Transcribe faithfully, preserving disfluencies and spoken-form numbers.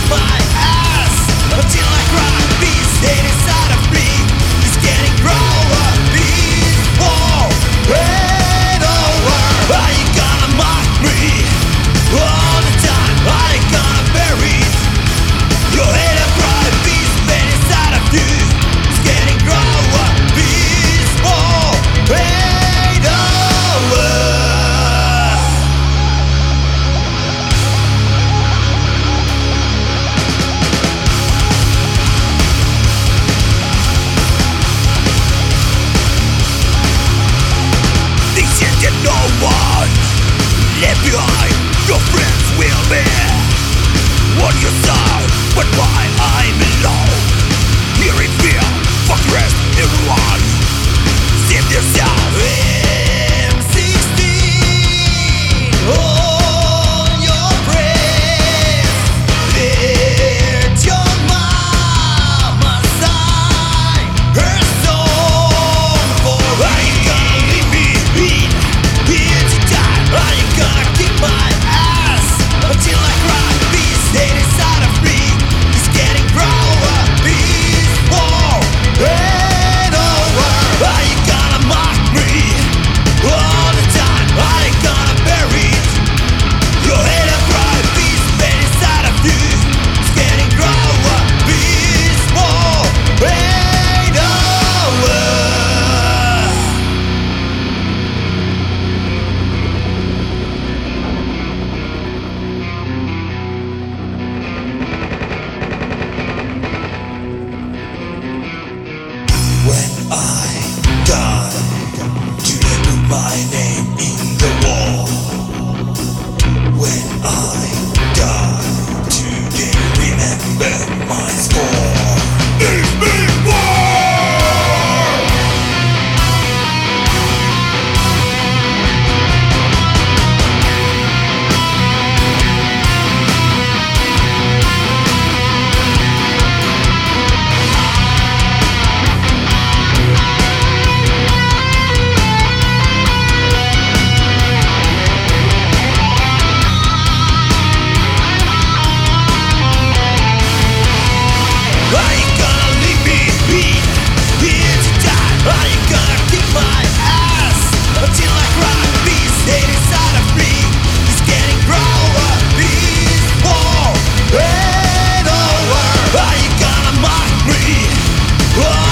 my ass until I cry. Peace hate inside of me is getting grower. Peace war ain't over. Are you gonna mock me all the time? Are you gonna bury your hate and cry? Peace hate inside of you is getting grower. Peace war ain't over. No one left behind. Your friends will be on your side, but why I'm alone? Hearing fear, fuck the rest, everyone save yourself. M sixteen on your breast. Let your mama sign her song for Are you gonna leave me in here to die? Are you gonna kick my ass until I cry? Peace hate inside of me is getting grower. Peace war ain't over. Are you gonna mock me all the time? Are you gonna bury your head and cry? Peace hate inside of you is getting grower. Peace war ain't over. When I die, do they put my name in the wall? When I die, do they remember my score? It's big war! Are you gonna leave me in here to die? Are you gonna kick my ass until I cry? Peace hate inside of me is getting grower. Peace war ain't over. Are you gonna mock me? Oh,